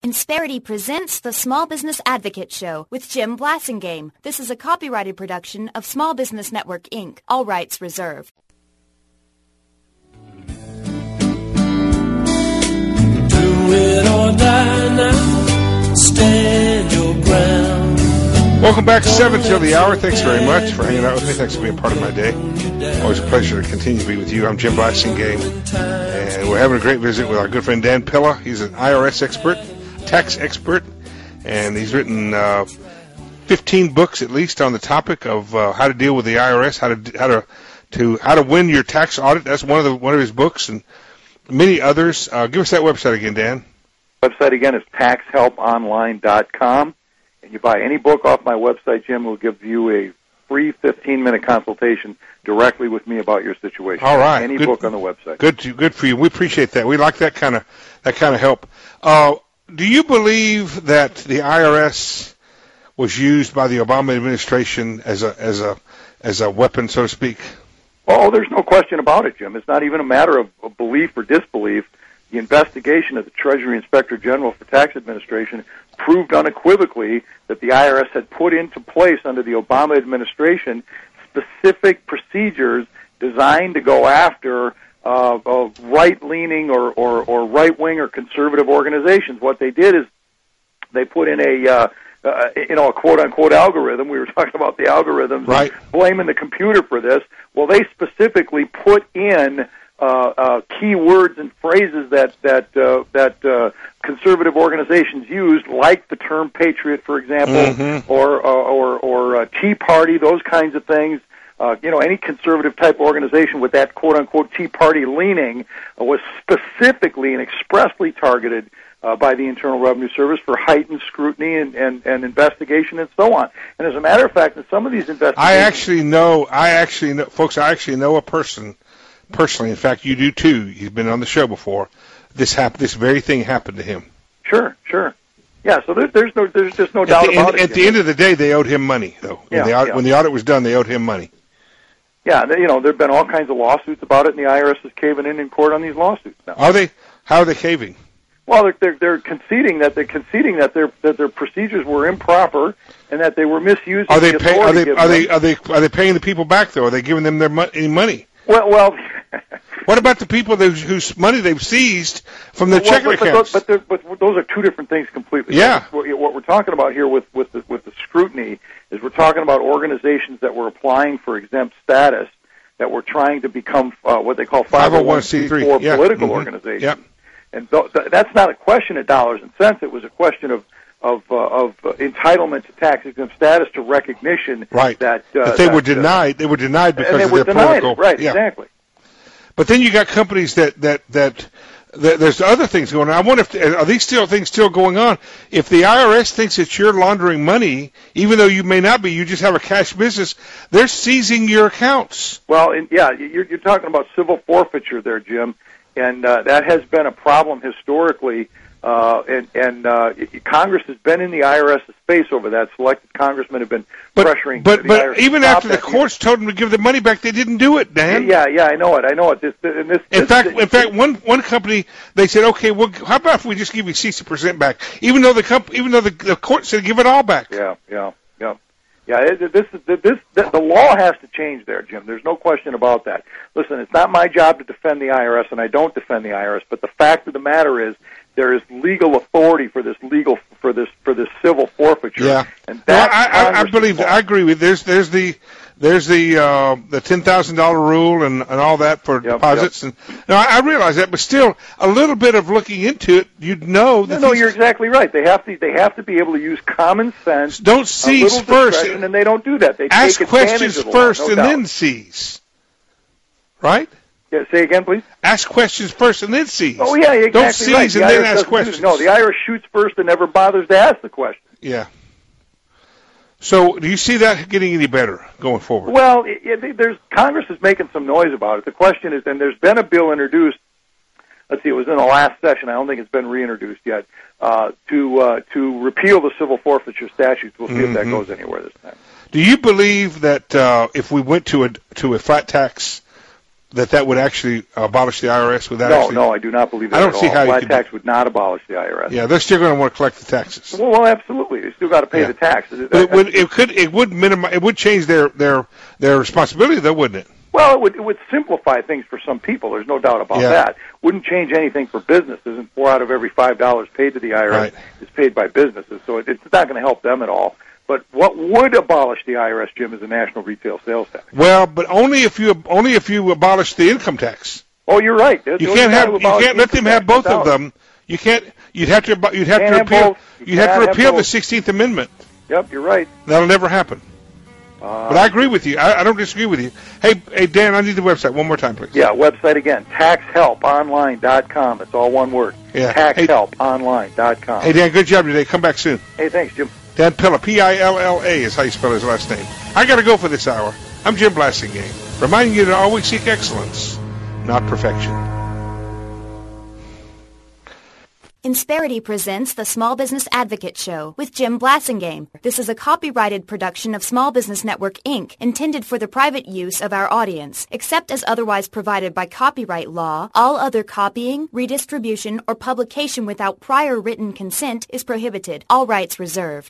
Insperity presents the Small Business Advocate Show with Jim Blasingame. This is a copyrighted production of Small Business Network, Inc. All rights reserved. Do it or die now. Stand your ground. Welcome back to 7 till the hour. Thanks very much for hanging out with me. Thanks for being part of my day. Always a pleasure to continue to be with you. I'm Jim Blasingame, and we're having a great visit with our good friend Dan Pilla. He's an IRS expert, tax expert, and he's written 15 books at least on the topic of how to deal with the IRS, how to win your tax audit. That's one of his books, and many others. Give us that website again, Dan. Website again is taxhelponline.com. And you buy any book off my website, Jim, will give you a free 15-minute consultation directly with me about your situation. All right, any book on the website. Good for you. We appreciate that. We like that kind of help. Do you believe that the IRS was used by the Obama administration as a weapon, so to speak? Oh, there's no question about it, Jim. It's not even a matter of belief or disbelief. The investigation of the Treasury Inspector General for Tax Administration proved unequivocally that the IRS had put into place under the Obama administration specific procedures designed to go after right-leaning or right-wing or conservative organizations. What they did is they put in a quote-unquote algorithm. We were talking about the algorithms, right, blaming the computer for this. Well, they specifically put in key words and phrases that conservative organizations used, like the term patriot, for example, or Tea Party, those kinds of things. Any conservative type organization with that quote-unquote Tea Party leaning was specifically and expressly targeted by the Internal Revenue Service for heightened scrutiny and investigation and so on. And as a matter of fact, in some of these investigations... I actually know, folks, I actually know a person personally. In fact, you do too. He's been on the show before. This very thing happened to him. Sure. Yeah, so there's just no doubt about it. At the end of the day, they owed him money, though. When the audit was done, they owed him money. Yeah, there've been all kinds of lawsuits about it, and the IRS is caving in court on these lawsuits now. Are they? How are they caving? Well, they're conceding that their procedures were improper and that they were misusing the authority. Are they paying the people back though? Are they giving them their money? Well. What about the people whose money they've seized from their checking accounts? But those are two different things completely. Yeah. What we're talking about here with the scrutiny is we're talking about organizations that were applying for exempt status that were trying to become what they call 501c3 political organizations. Yeah. And that's not a question of dollars and cents. It was a question of entitlement to tax exempt status, to recognition, right, that they were denied. They were denied because of their political. Right, yeah. Exactly. But then you got companies that there's other things going on. I wonder are these things still going on? If the IRS thinks that you're laundering money, even though you may not be, you just have a cash business, they're seizing your accounts. Well, you're talking about civil forfeiture there, Jim, and that has been a problem historically. And Congress has been in the IRS's face over that. Selected congressmen have been pressuring. But even after the courts told them to give the money back, they didn't do it, Dan. Yeah, I know it. In fact, one company, they said, okay, well, how about if we just give you 60% back, even though the court said give it all back. Yeah. The law has to change there, Jim. There's no question about that. Listen, it's not my job to defend the IRS, and I don't defend the IRS. But the fact of the matter is, there is legal authority for this civil forfeiture. Yeah, and that I agree with. There's the $10,000 rule and all that for deposits. Yep. And now I realize that, but still, a little bit of looking into it, you'd know that. No, you're exactly right. They have to be able to use common sense. Don't seize first, and they don't do that. They ask take questions of the first law, no and doubt. then seize. Right? Yeah, say again, please. Ask questions first and then seize. Oh, yeah, exactly. Don't seize right. and then ask questions. No, the IRS shoots first and never bothers to ask the question. Yeah. So, do you see that getting any better going forward? Well, Congress is making some noise about it. The question is, and there's been a bill introduced. Let's see, it was in the last session. I don't think it's been reintroduced yet. To repeal the civil forfeiture statutes. We'll see if that goes anywhere this time. Do you believe that if we went to a flat tax that would actually abolish the IRS? Would that No, I do not believe that I don't at see all. how Flat you tax would not abolish the IRS. Yeah, they're still going to want to collect the taxes. Well, absolutely. They still got to pay the taxes. But it would minimize. It would change their responsibility, though, wouldn't it? Well, it would simplify things for some people. There's no doubt about that. Wouldn't change anything for businesses, and 4 out of every $5 paid to the IRS is paid by businesses. So it's not going to help them at all. But what would abolish the IRS, Jim, is a national retail sales tax. Well, but only if you abolish the income tax. Oh, you're right. You can't let them have both of them. You can't. You'd have to repeal the 16th Amendment. Yep, you're right. That'll never happen. But I agree with you. I don't disagree with you. Hey, Dan, I need the website one more time, please. Yeah, website again, taxhelponline.com. It's all one word. Yeah. Taxhelponline.com. Hey, Dan, good job today. Come back soon. Hey, thanks, Jim. Dan Pilla, Pilla is how you spell his last name. I got to go for this hour. I'm Jim Blasingame, reminding you to always seek excellence, not perfection. Insperity presents the Small Business Advocate Show with Jim Blasingame. This is a copyrighted production of Small Business Network, Inc., intended for the private use of our audience. Except as otherwise provided by copyright law, all other copying, redistribution, or publication without prior written consent is prohibited. All rights reserved.